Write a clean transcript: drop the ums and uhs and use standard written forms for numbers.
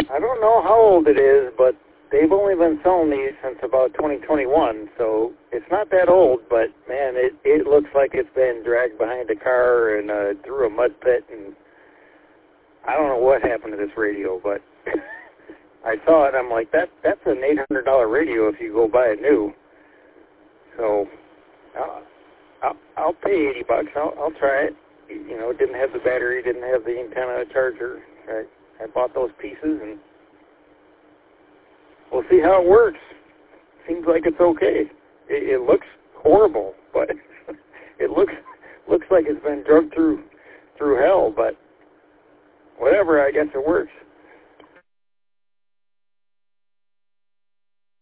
I don't know how old it is, but they've only been selling these since about 2021, so it's not that old, but, man, it looks like it's been dragged behind a car and through a mud pit, and I don't know what happened to this radio, but I saw it, I'm like, that's an $800 radio if you go buy it new. So I'll pay $80. I'll try it. You know, it didn't have the battery, didn't have the antenna charger. I bought those pieces, and we'll see how it works. Seems like it's okay. It looks horrible, but it looks like it's been drugged through hell. But whatever, I guess it works.